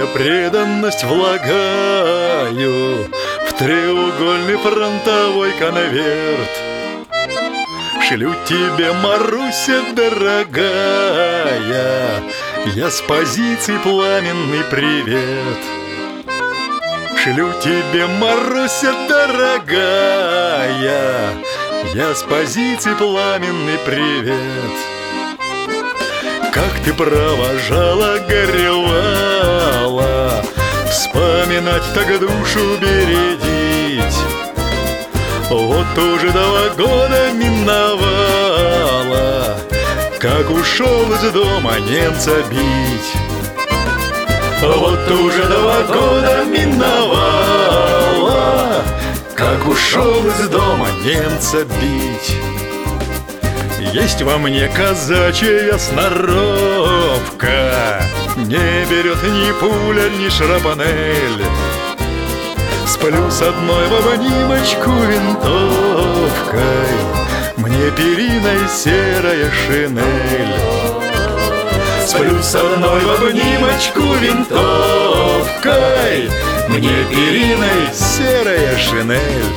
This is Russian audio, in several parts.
я преданность влагаю в треугольный фронтовой конверт. Шлю тебе, Маруся дорогая, я с позиций пламенный привет. Шлю тебе, Маруся дорогая, я с позиций пламенный привет. Как ты провожала, горевала, вспоминать так душу бередить. Вот уже 2 года миновало, как ушел из дома немца бить. Вот уже 2 года миновало, как ушел из дома немца бить. Есть во мне казачья сноровка, не берет ни пуля, ни шрапнель. Сплю с одной в обнимочку винтовкой, мне периной серая шинель. Сплю с одной в обнимочку винтовкой, мне периной серая шинель.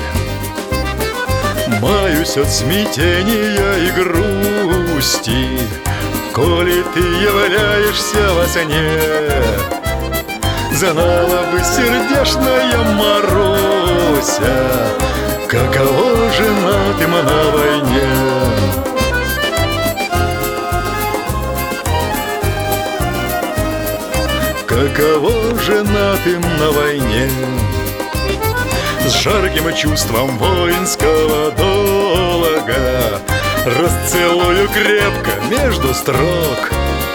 Маюсь от смятения и грусти, коли ты являешься во сне. Знала бы сердечная Маруся, каково женатым на войне. Каково женатым на войне. С жарким чувством воинского долга расцелую крепко между строк.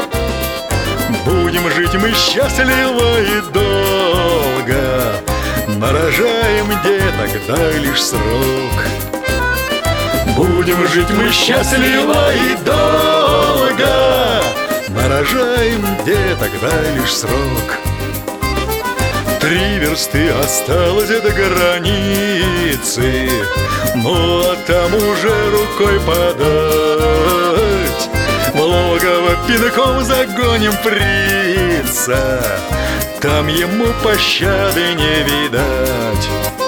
Будем жить мы счастливо и долго, нарожаем деток, дай лишь срок. Будем жить мы счастливо и долго, нарожаем деток, дай лишь срок. 3 версты осталось до границы, ну а там уже рукой подать. В логово пинком загоним фрица, там ему пощады не видать.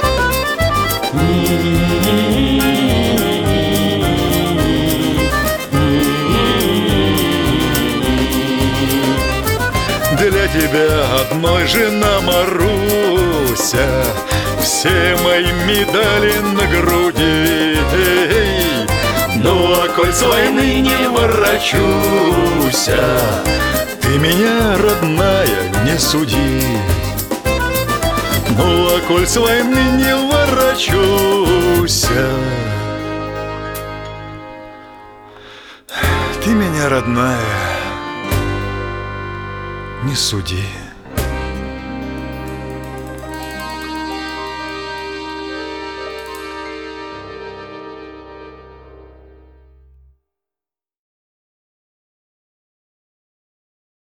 Для тебя одной жена Маруся, все мои медали на груди. Ну а коль с войны не ворочуся, ты меня, родная, не суди. Ну а коль с войны не ворочуся, ты меня, родная, не суди.